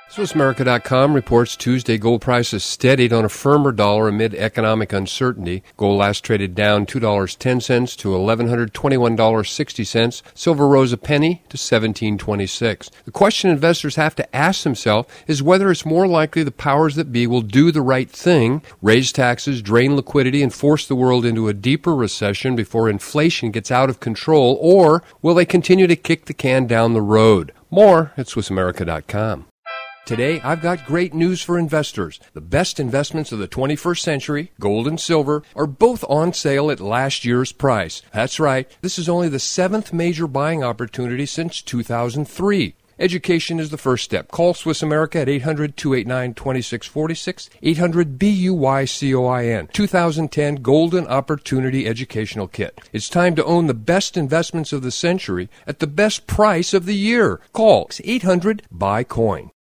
SwissAmerica.com reports Tuesday gold prices steadied on a firmer dollar amid economic uncertainty. Gold last traded down $2.10 to $1,121.60. Silver rose a penny to $17.26. The question investors have to ask themselves is whether it's more likely the powers that be will do the right thing, raise taxes, drain liquidity, and force the world into a deeper recession before inflation gets out of control, or will they continue to kick the can down the road? More at SwissAmerica.com. Today, I've got great news for investors. The best investments of the 21st century, gold and silver, are both on sale at last year's price. That's right, this is only the 7th major buying opportunity since 2003. Education is the first step. Call Swiss America at 800-289-2646, 800-BUYCOIN, 2010 Golden Opportunity Educational Kit. It's time to own the best investments of the century at the best price of the year. Call 800-BUY-COIN.